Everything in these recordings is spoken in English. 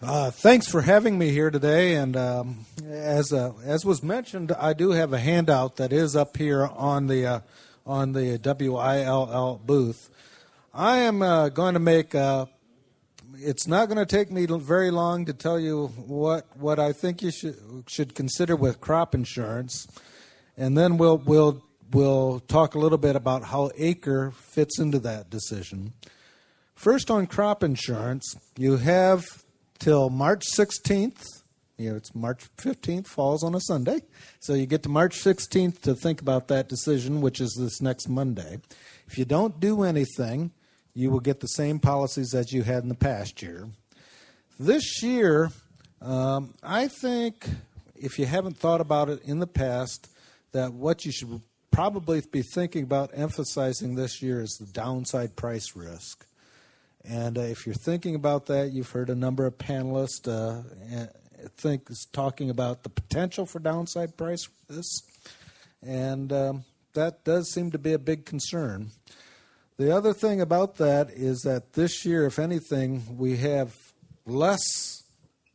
Thanks for having me here today. And as was mentioned, I do have a handout that is up here on the WILL booth. I am going to make. It's not going to take me very long to tell you what I think you should consider with crop insurance, and then we'll talk a little bit about how ACRE fits into that decision. First, on crop insurance, you have till March 16th. It's March 15th, falls on a Sunday. So you get to March 16th to think about that decision, which is this next Monday. If you don't do anything, you will get the same policies as you had in the past year. This year, I think, if you haven't thought about it in the past, that what you should probably be thinking about emphasizing this year is the downside price risk. And if you're thinking about that, you've heard a number of panelists talking about the potential for downside price risk, and that does seem to be a big concern. The other thing about that is that this year, if anything, we have less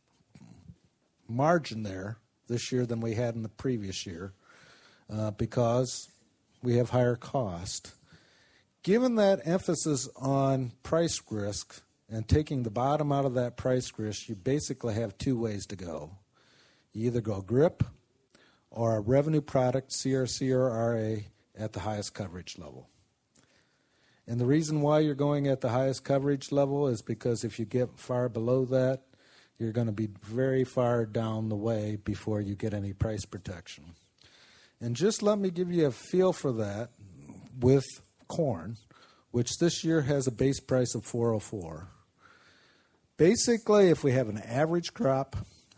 margin there this year than we had in the previous year because we have higher cost. Given that emphasis on price risk and taking the bottom out of that price risk, you basically have two ways to go. You either go GRIP or a revenue product, CRC or RA, at the highest coverage level. And the reason why you're going at the highest coverage level is because if you get far below that, you're going to be very far down the way before you get any price protection. And just let me give you a feel for that with corn, which this year has a base price of $4.04. Basically, if we have an average crop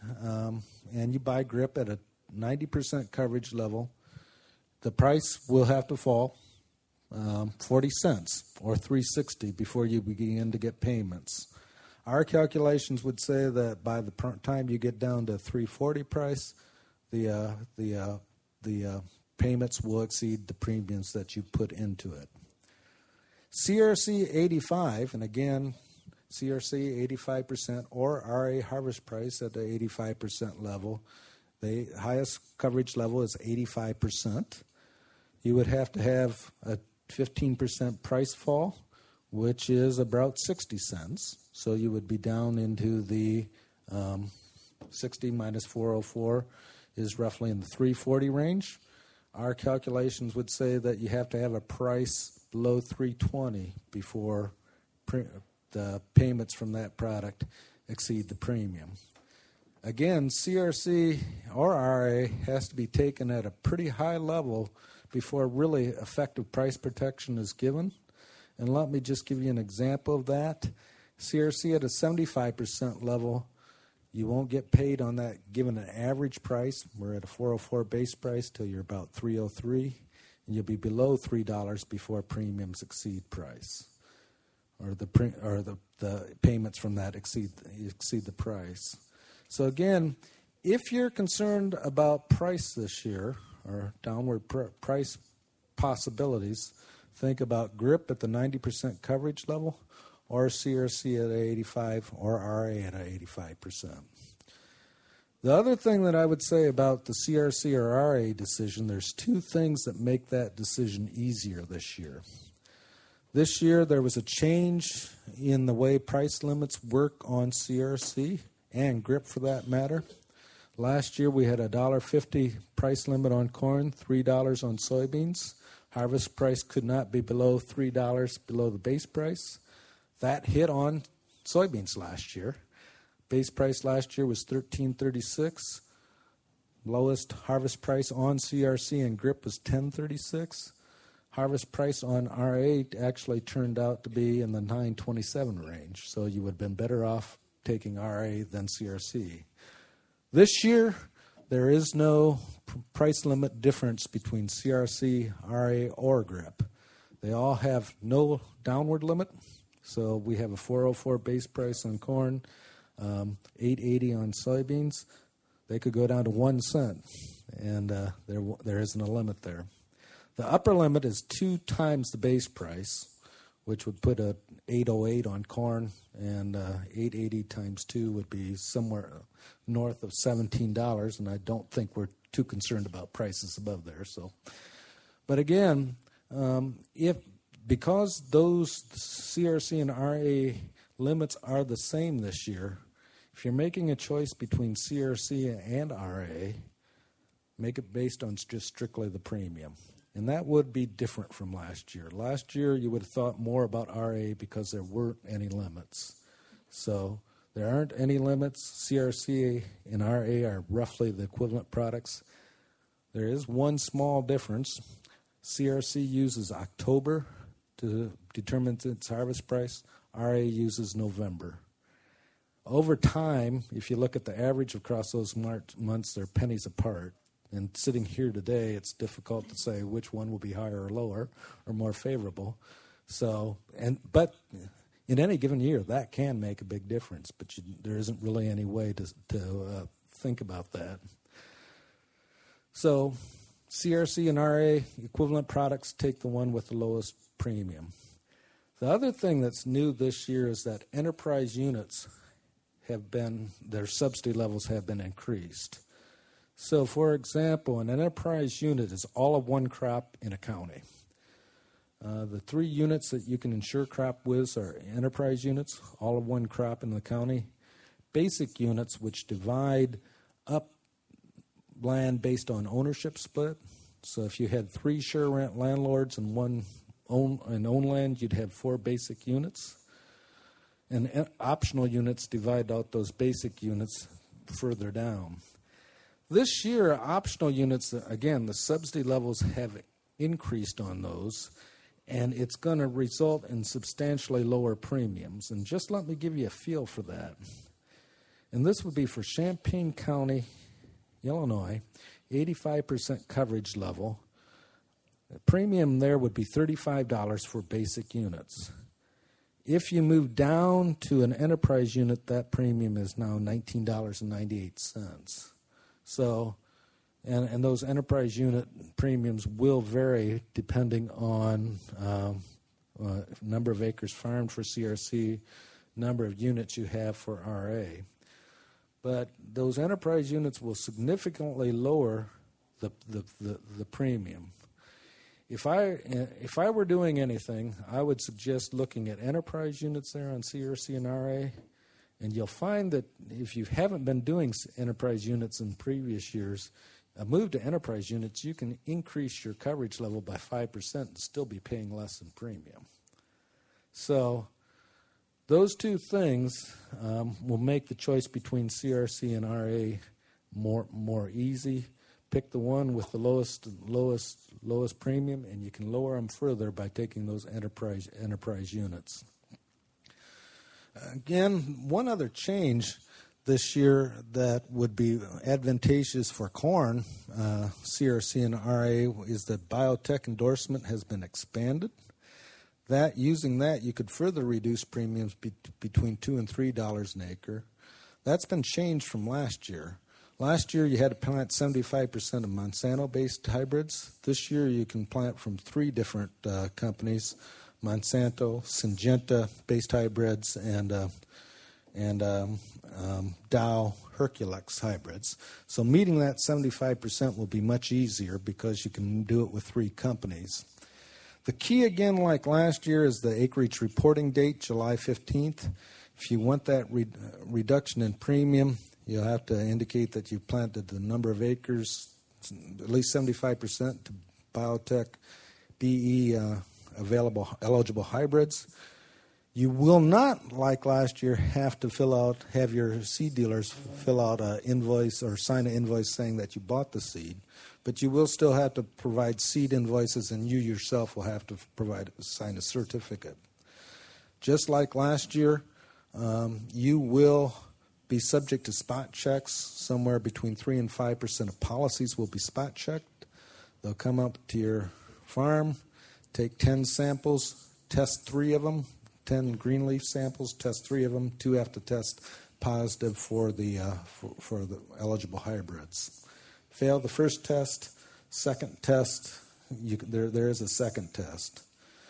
and you buy GRIP at a 90% coverage level, the price will have to fall 40 cents or $3.60 before you begin to get payments. Our calculations would say that by the time you get down to $3.40 price, the payments will exceed the premiums that you put into it. CRC 85, and again, CRC 85% or RA harvest price at the 85% level. The highest coverage level is 85%. You would have to have a 15% price fall, which is about 60 cents. So you would be down into the 60 minus 404 is roughly in the 340 range. Our calculations would say that you have to have a price below 320 before the payments from that product exceed the premium. Again, CRC or RA has to be taken at a pretty high level before really effective price protection is given. And let me just give you an example of that. CRC at a 75% level, you won't get paid on that given an average price. We're at a 404 base price till you're about 303, and you'll be below $3 before premiums exceed price, or the payments from that exceed the price. So again, if you're concerned about price this year or downward price possibilities, think about GRIP at the 90% coverage level, or CRC at 85, or RA at 85%. The other thing that I would say about the CRC or RA decision, there's two things that make that decision easier this year. This year there was a change in the way price limits work on CRC and GRIP for that matter. Last year we had a $1.50 price limit on corn, $3 on soybeans. Harvest price could not be below $3 below the base price. That hit on soybeans last year. Base price last year was $13.36. Lowest harvest price on CRC and GRIP was $10.36. Harvest price on RA actually turned out to be in the $9.27 range, so you would have been better off taking RA than CRC. This year, there is no price limit difference between CRC, RA, or GRIP. They all have no downward limit. So we have a 404 base price on corn, 880 on soybeans. They could go down to 1 cent, and there isn't a limit there. The upper limit is 2 times the base price, which would put a 808 on corn, and 880 times 2 would be somewhere north of $17, and I don't think we're too concerned about prices above there. So, but again, because those CRC and RA limits are the same this year, if you're making a choice between CRC and RA, make it based on just strictly the premium. And that would be different from last year. Last year, you would have thought more about RA because there weren't any limits. So there aren't any limits. CRC and RA are roughly the equivalent products. There is one small difference. CRC uses October to determine its harvest price. RA uses November. Over time, if you look at the average across those months, they're pennies apart. And sitting here today, it's difficult to say which one will be higher or lower or more favorable. But in any given year, that can make a big difference. But there isn't really any way to think about that. So CRC and RA equivalent products take the one with the lowest premium. The other thing that's new this year is that enterprise units their subsidy levels have been increased. So, for example, an enterprise unit is all of one crop in a county. The 3 units that you can insure crop with are enterprise units, all of one crop in the county. Basic units, which divide up land based on ownership split. So if you had 3 share rent landlords and one own land, you'd have 4 basic units. And optional units divide out those basic units further down. This year, optional units, again, the subsidy levels have increased on those, and it's going to result in substantially lower premiums. And just let me give you a feel for that. And this would be for Champaign County, Illinois, 85% coverage level. The premium there would be $35 for basic units. If you move down to an enterprise unit, that premium is now $19.98. So, and those enterprise unit premiums will vary depending on number of acres farmed for CRC, number of units you have for RA. But those enterprise units will significantly lower the premium. If I were doing anything, I would suggest looking at enterprise units there on CRC and RA, and you'll find that if you haven't been doing enterprise units in previous years, a move to enterprise units, you can increase your coverage level by 5% and still be paying less in premium. So those 2 things will make the choice between CRC and RA more easy. Pick the one with the lowest premium, and you can lower them further by taking those enterprise units. Again, one other change this year that would be advantageous for corn, CRC and RA, is that biotech endorsement has been expanded. Using that, you could further reduce premiums between $2 and $3 an acre. That's been changed from last year. Last year, you had to plant 75% of Monsanto-based hybrids. This year, you can plant from 3 different companies: Monsanto, Syngenta-based hybrids, and Dow Herculex hybrids. So meeting that 75% will be much easier because you can do it with 3 companies. The key, again, like last year, is the acreage reporting date, July 15th. If you want that reduction in premium, you'll have to indicate that you've planted the number of acres, at least 75% to biotech BE eligible hybrids. You will not, like last year, have to have your seed dealers fill out an invoice or sign an invoice saying that you bought the seed, but you will still have to provide seed invoices, and you yourself will have to sign a certificate. Just like last year, you will be subject to spot checks. Somewhere between 3 and 5% of policies will be spot checked. They'll come up to your farm, take 10 samples, test 3 of them, 10 green leaf samples, test 3 of them. 2 have to test positive for the eligible hybrids. Fail the first test, second test, there is a second test.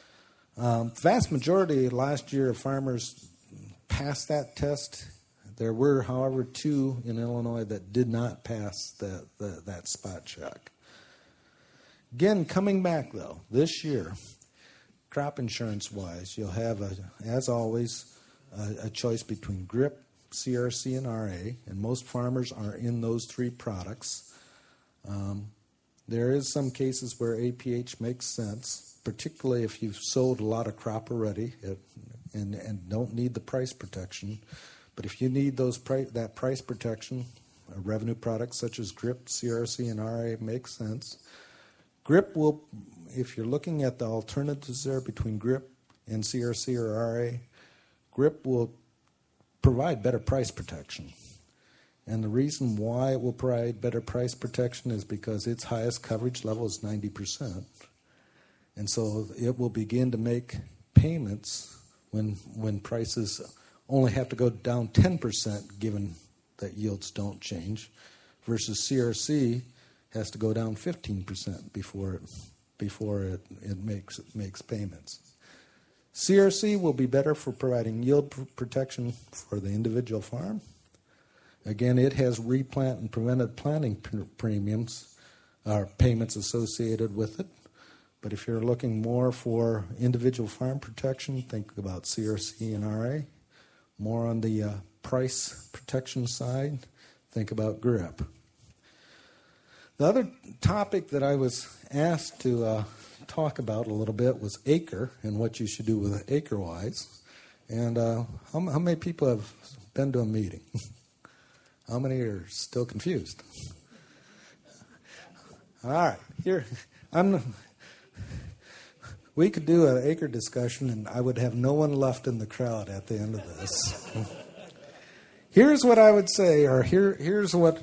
Vast majority last year of farmers passed that test. There were, however, 2 in Illinois that did not pass that spot check. Again, coming back, though, this year, crop insurance-wise, you'll have, as always, a choice between GRIP, CRC, and RA, and most farmers are in those 3 products. There is some cases where APH makes sense, particularly if you've sold a lot of crop already and don't need the price protection. But if you need that price protection, a revenue product such as GRIP, CRC, and RA makes sense. GRIP will, if you're looking at the alternatives there between GRIP and CRC or RA, GRIP will provide better price protection. And the reason why it will provide better price protection is because its highest coverage level is 90%. And so it will begin to make payments when prices only have to go down 10% given that yields don't change, versus CRC has to go down 15% before it makes payments. CRC will be better for providing yield protection for the individual farm. Again, it has replant and prevented planting premiums or payments associated with it. But if you're looking more for individual farm protection, think about CRC and RA. More on the price protection side, think about GRIP. The other topic that I was asked to talk about a little bit was acre and what you should do with AcreWise. And how many people have been to a meeting? How many are still confused? All right, here we could do an acre discussion, and I would have no one left in the crowd at the end of this. Here's what I would say, or here's what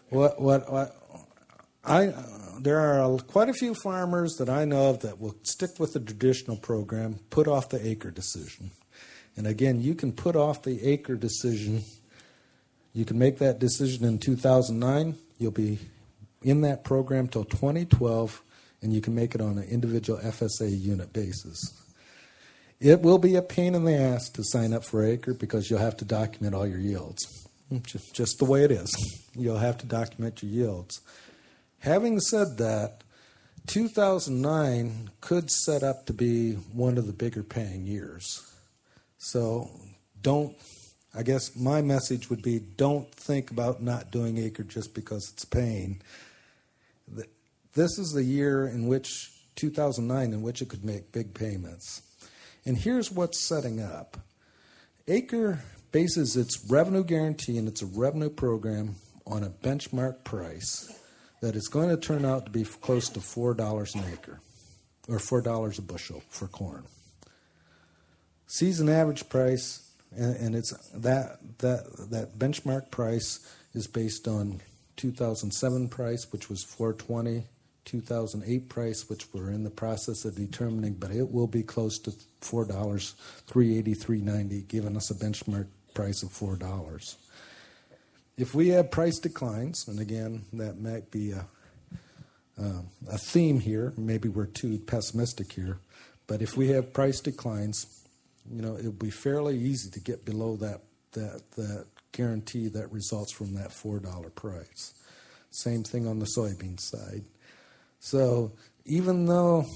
there are quite a few farmers that I know of that will stick with the traditional program, put off the acre decision. And again, you can put off the acre decision. You can make that decision in 2009. You'll be in that program till 2012, and you can make it on an individual FSA unit basis. It will be a pain in the ass to sign up for acre because you'll have to document all your yields. Just the way it is. You'll have to document your yields. Having said that, 2009 could set up to be one of the bigger paying years. So I guess my message would be, don't think about not doing acre just because it's paying. This is the year in which, 2009, in which it could make big payments. And here's what's setting up. Acre bases its revenue guarantee, and it's a revenue program, on a benchmark price that is going to turn out to be close to $4 an acre, or $4 a bushel for corn. Season average price, and it's that benchmark price is based on 2007 price, which was $4.20, 2008 price, which we're in the process of determining, but it will be close to $4, $3.80, $3.90, giving us a benchmark price of $4. If we have price declines, and again, that might be a theme here, maybe we're too pessimistic here, but if we have price declines, it'll be fairly easy to get below that guarantee that results from that $4 price. Same thing on the soybean side. So even though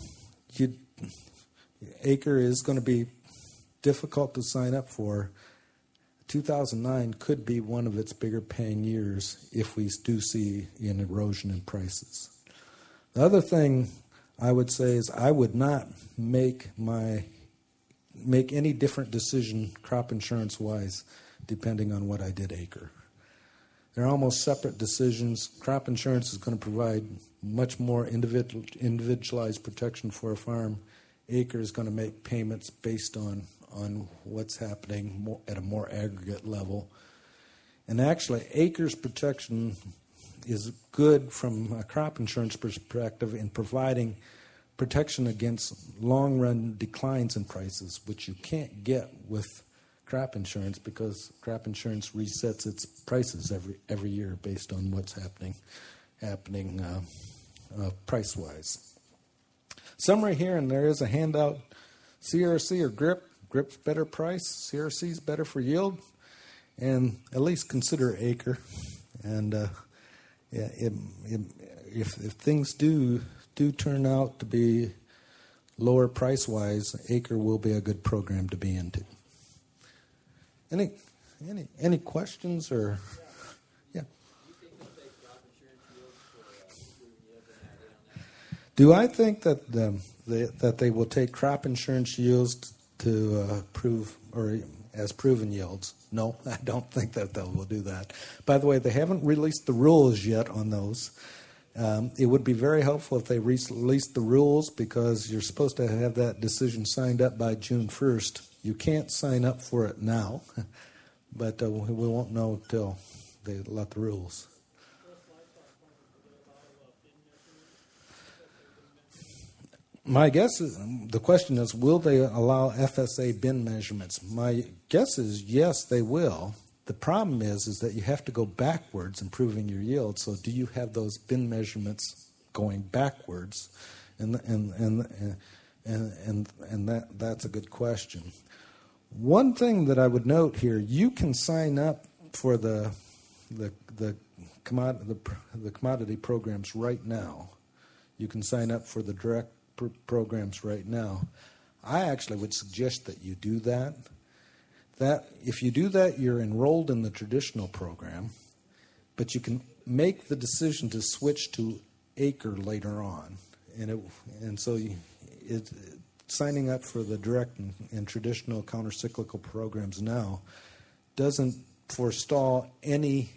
acre is going to be difficult to sign up for, 2009 could be one of its bigger paying years if we do see an erosion in prices. The other thing I would say is I would not make any different decision crop insurance wise depending on what I did acre. They're almost separate decisions. Crop insurance is going to provide much more individualized protection for a farm. Acre is going to make payments based on what's happening at a more aggregate level. And actually, acre's protection is good from a crop insurance perspective in providing protection against long-run declines in prices, which you can't get with crop insurance because crop insurance resets its prices every year based on what's happening price-wise. Summary here, and there is a handout CRC or GRIP. GRIP's better price. CRC's better for yield. And at least consider acre. And if things do turn out to be lower price-wise, acre will be a good program to be into. Any questions or? Yeah. Do I think that that they will take crop insurance yields to prove or as proven yields? No, I don't think that they will do that. By the way, they haven't released the rules yet on those. It would be very helpful if they released the rules because you're supposed to have that decision signed up by June 1st. You can't sign up for it now, but we won't know until they let the rules. My guess is, the question is, will they allow FSA bin measurements? My guess is yes, they will. The problem is that you have to go backwards in proving your yield. So do you have those bin measurements going backwards? And that's a good question. One thing that I would note here, you can sign up for the commodity programs right now. You can sign up for the direct programs right now. I actually would suggest that you do that. That if you do that, you're enrolled in the traditional program, but you can make the decision to switch to acre later on. So signing up for the direct and traditional countercyclical programs now doesn't forestall any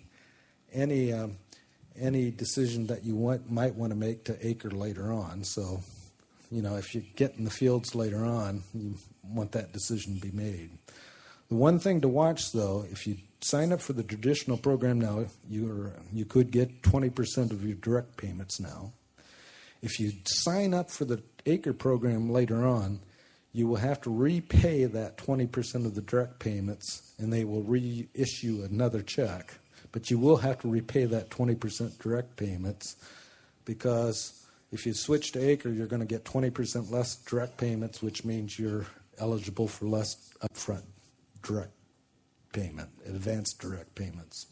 decision that you might want to make to acre later on. So, if you get in the fields later on, you want that decision to be made. The one thing to watch, though, if you sign up for the traditional program now, you could get 20% of your direct payments now. If you sign up for the acre program later on, you will have to repay that 20% of the direct payments, and they will reissue another check. But you will have to repay that 20% direct payments because if you switch to acre, you're going to get 20% less direct payments, which means you're eligible for less upfront direct payment, advanced direct payments.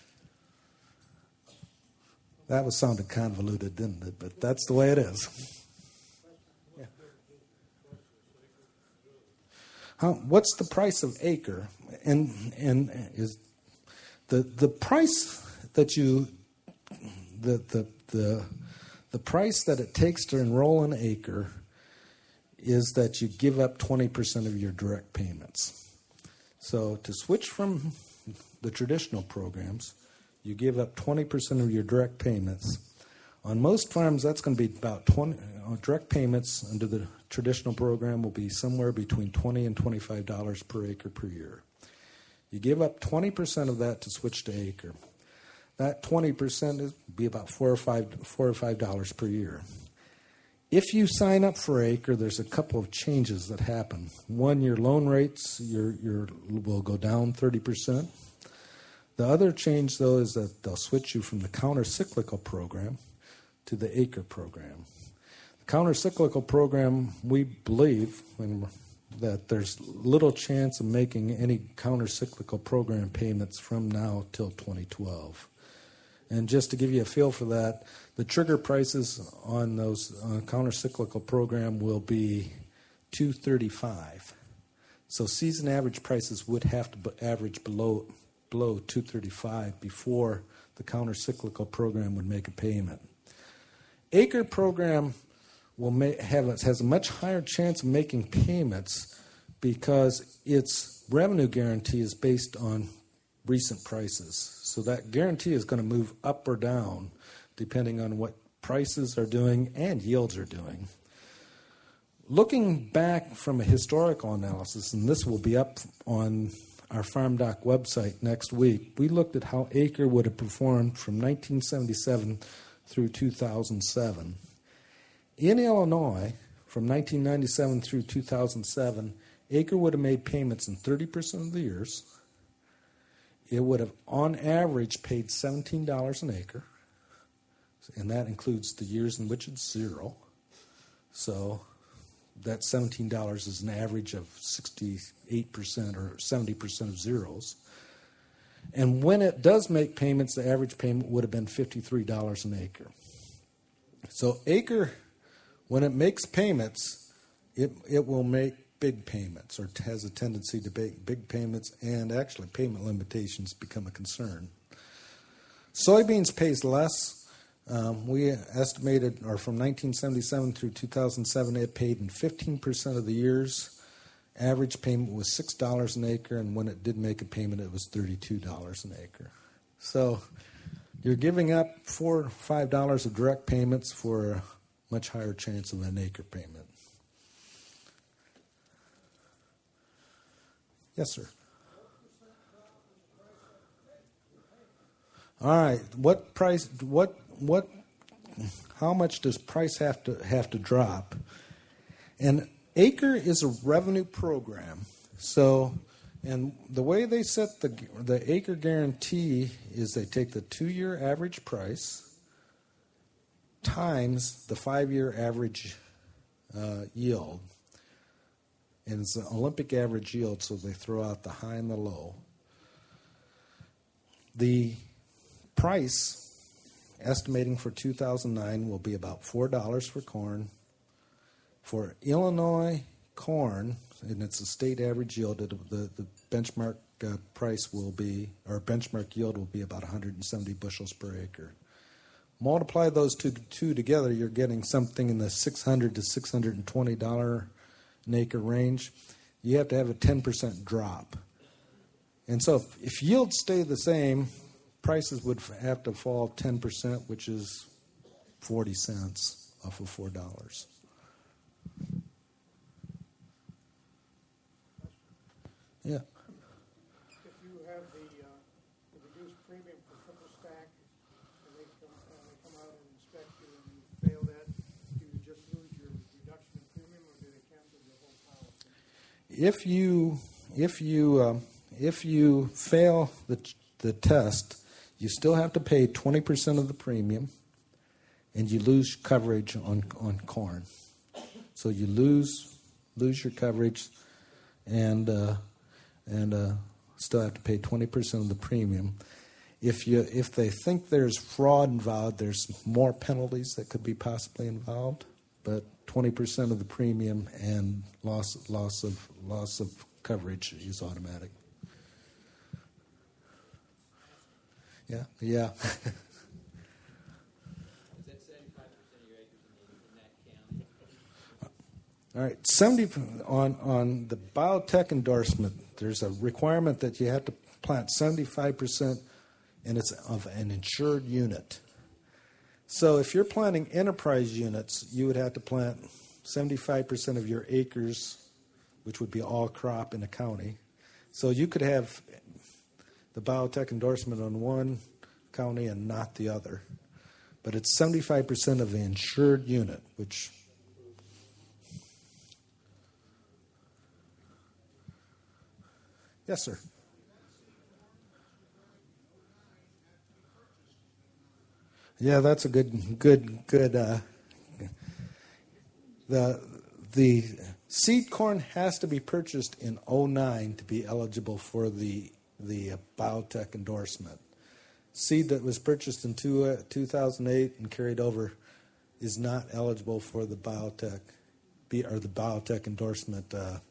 That sounded convoluted, didn't it? But that's the way it is. Yeah. What's the price of acre? And is the price that the price that it takes to enroll an acre is that you give up 20% of your direct payments. So to switch from the traditional programs, you give up 20% of your direct payments. On most farms, that's going to be about 20. Direct payments under the traditional program will be somewhere between $20 and $25 per acre per year. You give up 20% of that to switch to acre. That 20% would be about $4 or $5 per year. If you sign up for acre, there's a couple of changes that happen. One, your loan rates will go down 30%. The other change, though, is that they'll switch you from the counter-cyclical program to the acre program. The counter-cyclical program, we believe that there's little chance of making any counter-cyclical program payments from now till 2012. And just to give you a feel for that, the trigger prices on those counter-cyclical program will be $2.35. So season average prices would have to average below $2.35 before the counter-cyclical program would make a payment. Acre program has a much higher chance of making payments because its revenue guarantee is based on recent prices. So that guarantee is going to move up or down depending on what prices are doing and yields are doing. Looking back from a historical analysis, and this will be up on our FarmDoc website next week, we looked at how acre would have performed from 1977 through 2007. In Illinois, from 1997 through 2007, acre would have made payments in 30% of the years. It would have, on average, paid $17 an acre, and that includes the years in which it's zero. So that $17 is an average of 68% or 70% of zeros. And when it does make payments, the average payment would have been $53 an acre. So acre, when it makes payments, it will make big payments, or has a tendency to make big payments, and actually payment limitations become a concern. Soybeans pays less. We estimated, or from 1977 through 2007, it paid in 15% of the years. Average payment was $6 an acre, and when it did make a payment, it was $32 an acre. So you're giving up $4 or $5 of direct payments for a much higher chance of an acre payment. Yes, sir. All right. What price? How much does price have to drop? And acre is a revenue program. So, and the way they set the acre guarantee is they take the 2-year average price times the 5-year average yield. And it's an Olympic average yield, so they throw out the high and the low. The price, estimating for 2009, will be about $4 for corn. For Illinois corn, and it's a state average yield, the benchmark price will be, or benchmark yield will be about 170 bushels per acre. Multiply those two together, you're getting something in the $600 to $620 an acre range. You have to have a 10% drop. And so if yields stay the same, prices would have to fall 10%, which is 40 cents off of $4. Yeah. If you have the reduced premium for triple stack, and they come out and inspect you and you fail that, do you just lose your reduction in premium, or do they cancel your whole policy? If you fail the test, you still have to pay 20% of the premium, and you lose coverage on corn. So you lose your coverage, and still have to pay 20% of the premium. If they think there's fraud involved, there's more penalties that could be possibly involved. But 20% of the premium and loss of coverage is automatic. Yeah. Is that 75% of your acres in that county? All right, 70 on the biotech endorsement. There's a requirement that you have to plant 75%, and it's of an insured unit. So if you're planting enterprise units, you would have to plant 75% of your acres, which would be all crop in a county. So you could have the biotech endorsement on one county and not the other. But it's 75% of the insured unit, which... Yes, sir. Yeah, that's a good. The seed corn has to be purchased in 2009 to be eligible for the biotech endorsement. Seed that was purchased in 2008 and carried over is not eligible for the biotech endorsement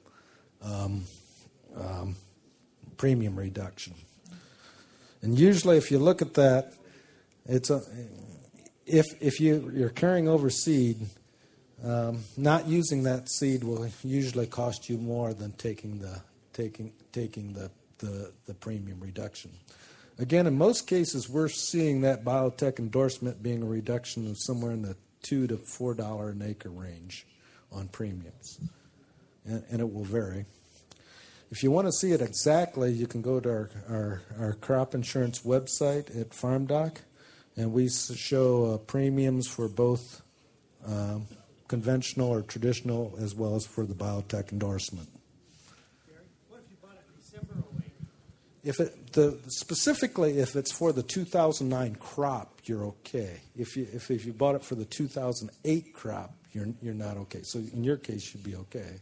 premium reduction. And usually, if you look at that, it's if you're carrying over seed, not using that seed will usually cost you more than taking the premium reduction. Again, in most cases, we're seeing that biotech endorsement being a reduction of somewhere in the $2 to $4 an acre range on premiums, and it will vary. If you want to see it exactly, you can go to our crop insurance website at FarmDoc, and we show premiums for both conventional or traditional as well as for the biotech endorsement. What if you bought it in December 2008? Specifically, if it's for the 2009 crop, you're okay. If you bought it for the 2008 crop, you're not okay. So in your case, you'd be okay.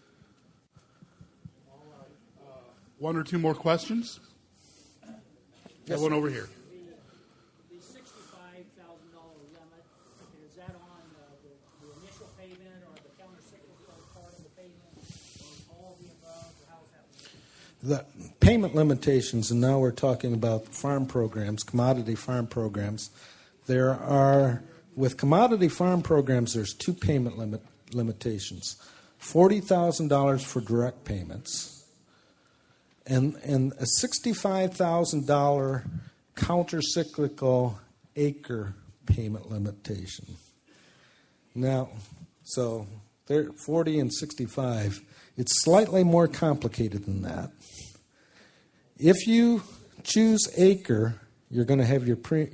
One or two more questions? Got one over here. The $65,000 limit, is that on the initial payment or the countercyclical part of the payment, or all the above, or how's that? The payment limitations, and now we're talking about farm programs, commodity farm programs. There are, with commodity farm programs, there's two payment limitations. $40,000 for direct payments and a $65,000 countercyclical acre payment limitation. Now, so they're 40 and 65. It's slightly more complicated than that. If you choose acre, you're going to have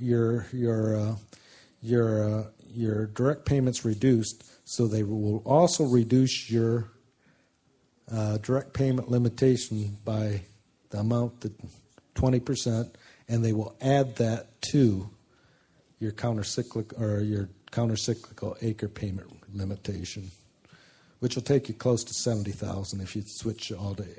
your direct payments reduced, so they will also reduce your direct payment limitation by the amount that 20%, and they will add that to your countercyclical acre payment limitation, which will take you close to $70,000 if you switch all to.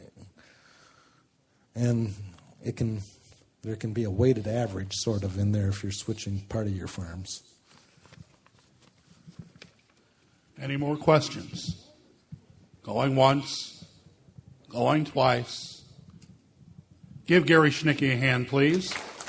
And there can be a weighted average sort of in there if you're switching part of your farms. Any more questions? Going once, going twice. Give Gary Schnicke a hand, please.